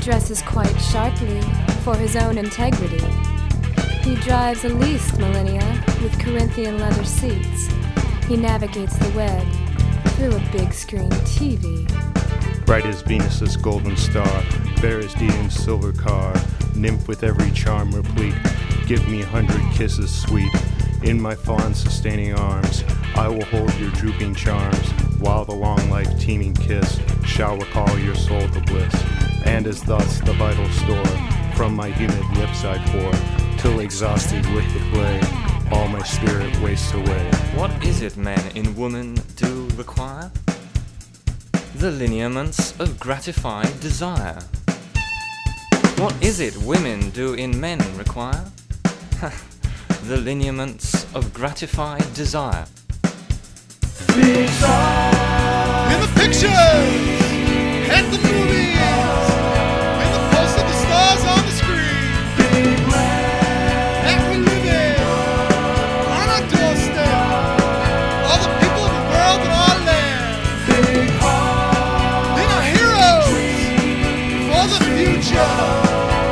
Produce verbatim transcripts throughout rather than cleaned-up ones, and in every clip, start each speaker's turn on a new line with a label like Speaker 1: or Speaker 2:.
Speaker 1: dresses quite sharply for his own integrity. He drives a leased millennia with Corinthian leather seats. He navigates the web through a big screen T V.
Speaker 2: Bright as Venus's golden star, fair as Dian's silver car, nymph with every charm replete, give me a hundred kisses sweet. In my fond sustaining arms, I will hold your drooping charms, while the long life teeming kiss shall recall your soul to bliss. And as thus the vital store from my humid lips I pour, till exhausted with the play, all my spirit wastes away.
Speaker 3: What is it men in woman do require? The lineaments of gratified desire. What is it women do in men require? The lineaments of gratified desire.
Speaker 4: Big stars in the pictures, at the movies, in the post of the stars on the screen. Big land that we live in, on our doorstep, all the people of the world and our land. Big heart, they are heroes for the future.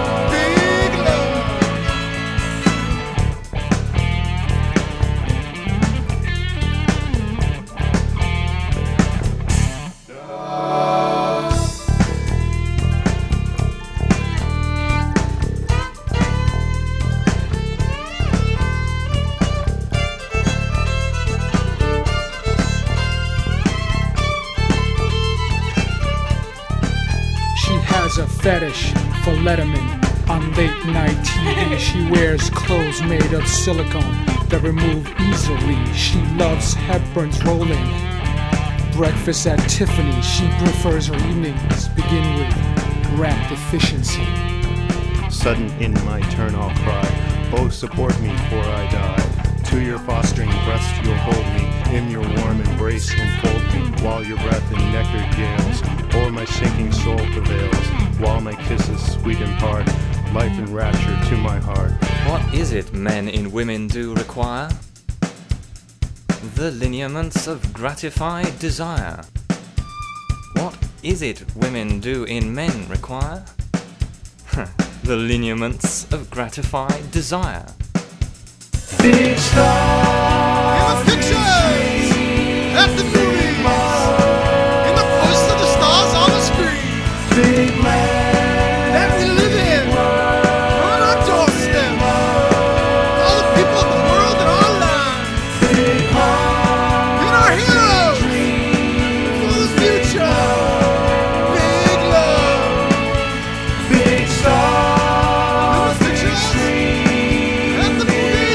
Speaker 5: A fetish for Letterman on late night T V. She wears clothes made of silicone that remove easily. She loves Hepburn's rolling. Breakfast at Tiffany. She prefers her evenings begin with rat efficiency.
Speaker 2: Sudden in my turn I'll cry, oh support me before I die. To your fostering breast you'll hold me, in your warm embrace enfold me, while your breath in nectar gales o'er my sinking soul prevails, while my kisses sweet impart life and rapture to my heart.
Speaker 3: What is it men in women do require? The lineaments of gratified desire. What is it women do in men require? The lineaments of gratified desire.
Speaker 4: Big stars in the pictures, at the movies, in the post of the stars on the screen. Big land that we live in, on our doorstep, all the people of the world and our land. Big heart, and our heroes for the future. Big love, big stars in the pictures, at the movies.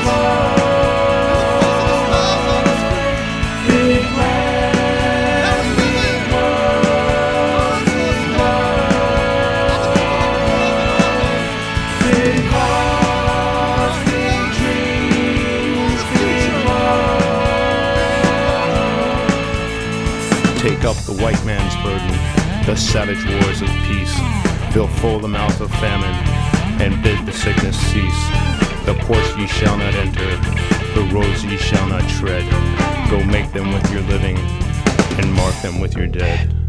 Speaker 2: Take up the white man's burden, the savage wars of peace. Fill full the mouth of famine, and bid the sickness cease. The porch ye shall not enter, the roads ye shall not tread. Go make them with your living, and mark them with your dead.